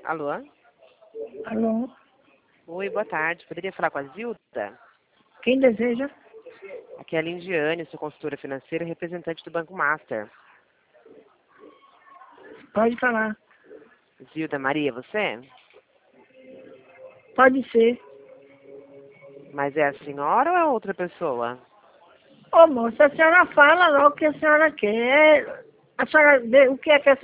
Alô? Alô? Oi, boa tarde. Poderia falar com a Zilda? Quem deseja? Aqui é a Lindiane, sou consultora financeira e representante do Banco Master. Pode falar. Zilda Maria, você? Pode ser. Mas é a senhora ou é outra pessoa? Ô, moça, a senhora fala logo o que a senhora quer. A senhora, o que é que a